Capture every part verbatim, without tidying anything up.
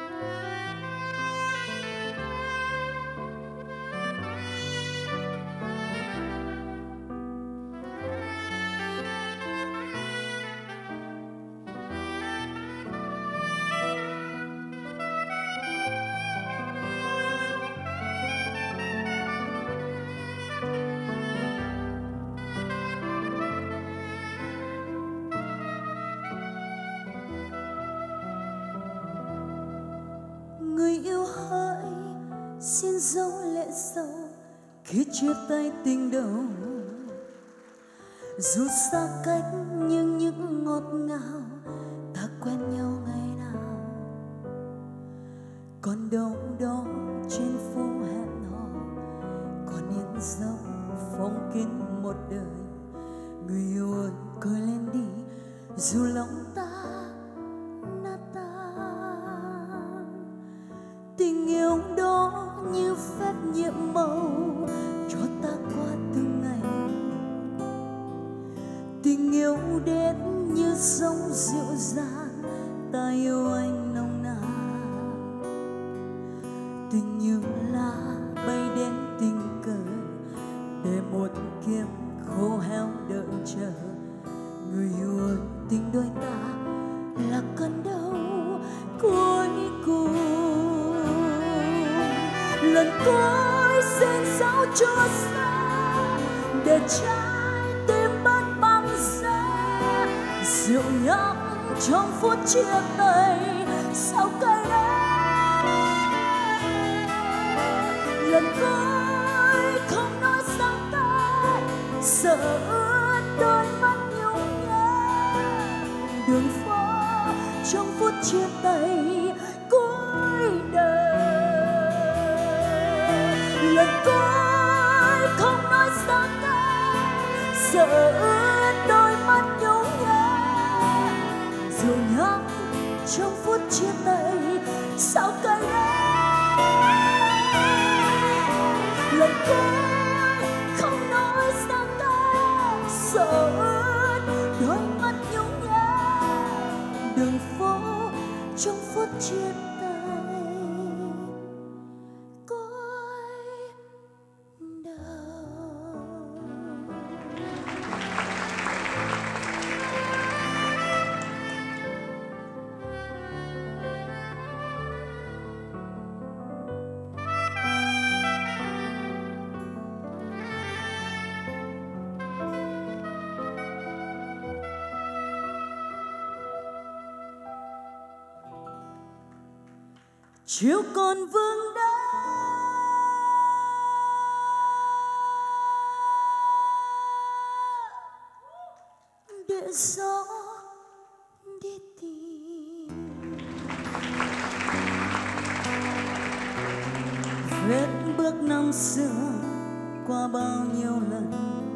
Người yêu hỡi, xin giấu lệ sâu khi chia tay tình đầu. Dù xa cách nhưng những ngọt ngào ta quen nhau ngày nào. Còn đâu đó trên phố hẹn hò, còn yên giấc phong kín một đời. Người yêu ơi cười lên đi, dù lòng ta nát tan. Tình yêu đó như phép nhiệm màu cho ta qua từng ngày. Tình yêu đến như sóng dịu dàng, ta yêu anh nồng nàn. Tình như lá bay đến tình cờ, để một kiếp khô héo đợi chờ. Người yêu ơi, tình đôi ta là cơn đau cuối cùng. Lần cuối xin dấu cho xa, để trái tim bớt băng giá. Rượu nhấp trong phút chia tay, sao cay đắng. Lần cuối không nói sang tay, sợ ướt đôi mắt nhung nhớ. Đường phố trong phút chia tay cuối đời. Lần cuối không nói xa cách, sợ ướt đôi mắt nhung nhớ. Dù nhắc trong phút chia tay, sao cay đắng. Lần cuối không nói xa cách, sợ ướt đôi mắt nhung nhớ. Đường phố trong phút chia tay. Chiều còn vương đá để gió đi tìm. Vết bước năm xưa qua bao nhiêu lần,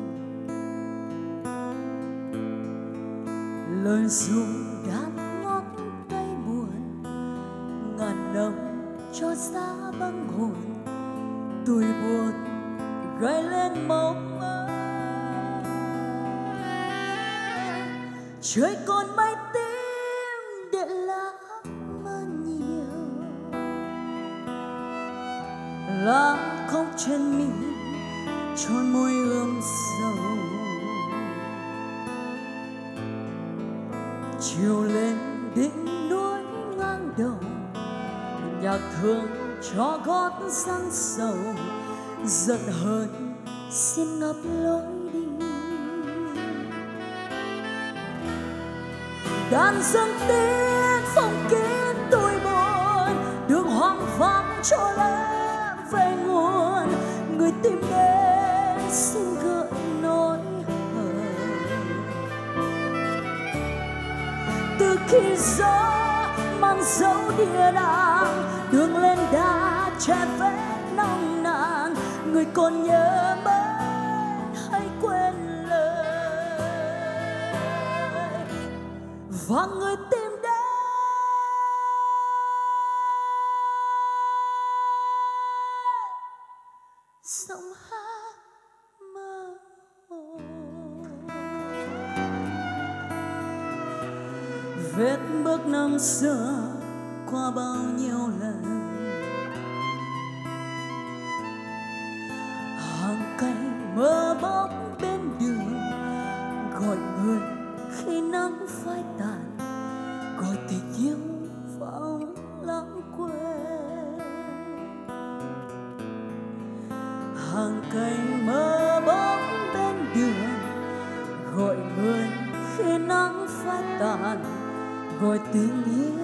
lời ru đàn ngót tay buồn. Ngàn năm cho xa băng hồn, tuổi buồn gợi lên mộng mơ. Trời còn mây tím để lãng mơ nhiều. Lá khóc trên mi tròn môi ươm sầu. Chiều lên đỉnh núi ngang đầu, nhạc thương cho gót răng sầu. Giận hờn xin ngập lối đi. Đàn dâng tiếng phong kín tôi buồn, đường hoang vắng cho em về nguồn. Người tìm đến xin gợi nỗi hờn. Từ khi gió mang dấu địa đàng, đường lên đá che vết nồng nàn. Người còn nhớ mến hay quên lời, và người tìm đến giọng hát mơ hồ. Vết bước năm xưa qua bao nhiêu lần. Hàng cây mơ bóng bên đường gọi người khi nắng phai tàn, gọi tình yêu vào lãng quên. Hàng cây mơ bóng bên đường gọi người khi nắng phai tàn, gọi tình yêu